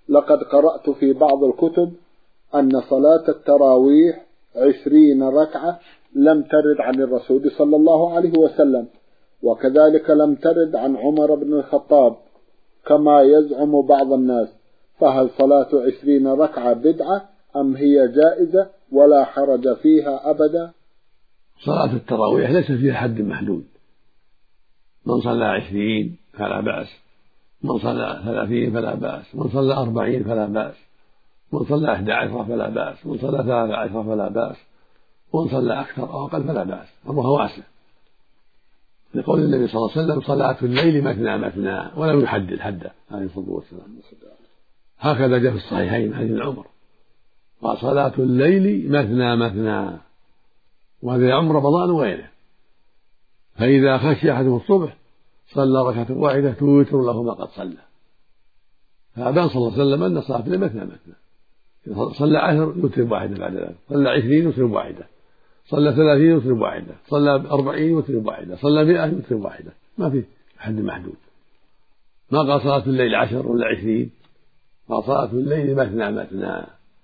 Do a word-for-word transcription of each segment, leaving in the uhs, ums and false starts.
لقد قرأت في بعض الكتب أن صلاة التراويح عشرين ركعة لم ترد عن الرسول صلى الله عليه وسلم، وكذلك لم ترد عن عمر بن الخطاب كما يزعم بعض الناس، فهل صلاة عشرين ركعة بدعة أم هي جائزة ولا حرج فيها أبدا؟ صلاة التراويح ليس فيها حد محدود، من صلى عشرين فلا بأس، من صلى ثلاثين فلا بأس، من صلى أربعين فلا بأس، من صلى أحد عشر فلا بأس، من صلى ثلاث عشر فلا بأس، ومن صلى أكثر أو أقل فلا بأس، أمرها واسع، لقول النبي صلى الله عليه وسلم صلاة الليل مثنى مثنى، ولم يحدد حده عليه الصلاة والسلام. هكذا جاء في الصحيحين حديث عمر قال صلاة الليل مثنى مثنى، وهذا يعم رمضان وغيره، فإذا خشي أحدهم الصبح صلى ركعة واحدة توتر له ما قد صلى. فأبان صلى الله عليه وسلم أن صلاة الليل مثنى مثنى، صلى عشر يوتر واحدة بعد ذلك، صلى عشرين يوتر واحدة، صلى ثلاثين يوتر واحدة، صلى أربعين يوتر واحدة، صلى مئة يوتر واحدة، ما في حد محدود. ما قال صلاة الليل عشر ولا عشرين، قال صلاة الليل مثنى مثنى.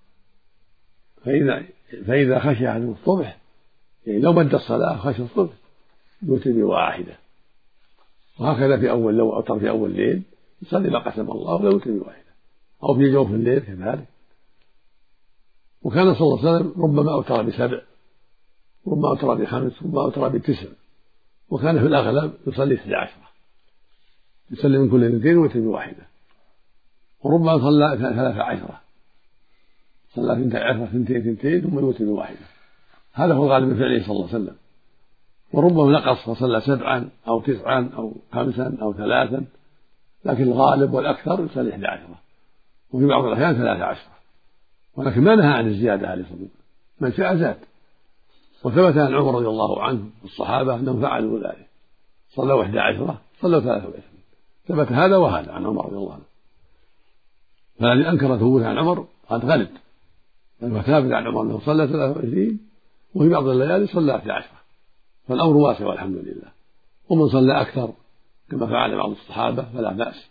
فإذا فإذا خشي أحدهم الصبح، يعني لو مد الصلاة خشي الصبح يوتر بواحدة، وهكذا في أول لو أوتر في أول الليل يصلي ما قسم الله ولا يوتر بواحدة، أو في جوف الليل كذلك. وكان صلى الله عليه وسلم ربما أوتر بسبع، ربما أوتر بخمس، ربما أوتر بتسع، وكان في الأغلب يصلي اثني عشر، يصلي من كل اثنتين ويوتر بواحدة، وربما صلى ثلاث عشرة، صلى اثنتي عشرة اثنتين اثنتين ثم يوتر بواحدة. هذا هو الغالب من فعله صلى الله عليه وسلم. وربما نقص وصلى سبعا أو تسعا أو خمسا أو ثلاثا، لكن الغالب والأكثر يصلي إحدى عشرة، وفي بعض الأحيان ثلاث عشرة، ولكن ما نهى عن الزيادة عليه الصلاة والسلام، من شاء زاد. وثبت عن عمر رضي الله عنه والصحابة أنهم فعلوا ذلك، صلوا إحدى عشرة، صلوا ثلاثة وعشرين، ثبت هذا وهذا عن عمر رضي الله عنه. فالذي أنكر ثبوت عن عمر قد غلط، بل ثابت عن عمر أنه صلى ثلاثة وعشرين، وفي بعض الليالي صلى إحدى عشرة، فالأمر واسع والحمد لله. ومن صلى أكثر كما فعل بعض الصحابة فلا بأس.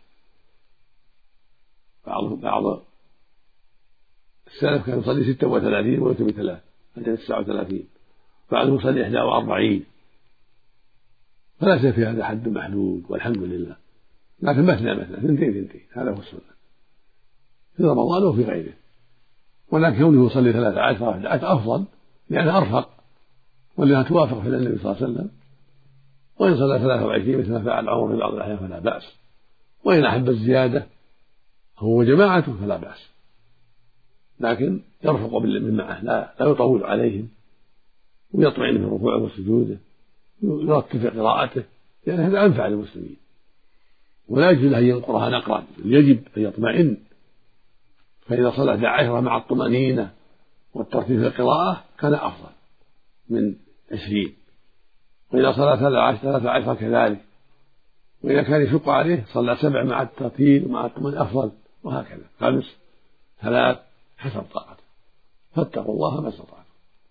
بعض بعض السلف كان يصلي ستة وثلاثين ويوتر بثلاث، حتى تسعة وثلاثين، بعضهم يصلي إحدى وأربعين، فليس في هذا حد محدود والحمد لله، لكن مثنى مثنى اثنتين اثنتين، هذا هو السنة في رمضان وفي غيره. ولكن كونه يصلي ثلاثة عشر أحد عشر أفضل، لأنها أرفق ولأنها توافق في النبي صلى الله عليه وسلم. وإن صلى ثلاثة وعشرين مثل ما فعل عمر في بعض الأحيان فلا بأس، وإن أحب الزيادة هو وجماعته فلا بأس، لكن يرفق بالمن معه، لا لا يطول عليهم، ويطمئن في ركوعه وسجوده، يرتب في قراءته، لأن هذا أنفع للمسلمين. ولا يجوز له أن ينقرها نقرا، يجب أن يطمئن. فإذا صلى إحدى عشرة مع الطمأنينة والترتيب في القراءة كان أفضل من عشرين، وإذا صلى ثلاثة عشر كذلك، وإذا كان يشق عليه صلى سبع مع الترتيب ومع الطمأنينة أفضل، وهكذا خمس ثلاث حسب طاقته، فاتقوا الله ما استطعتم.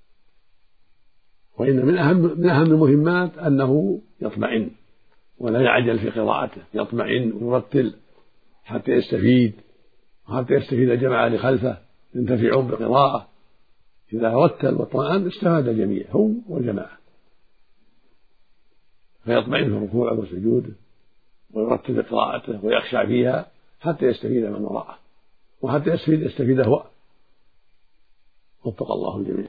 وإن من أهم من أهم المهمات أنه يطمئن ولا يعجل في قراءته، يطمئن ويرتل حتى يستفيد، وحتى يستفيد الجماعة اللي خلفه ينتفعون بالقراءة. إذا رتل واطمأن استفاد الجميع هو والجماعة، فيطمئن في ركوعه وسجوده ويرتل قراءته ويخشع فيها حتى يستفيد من وراءه، وحتى يستفيد يستفيد هو. وفق الله الجميع.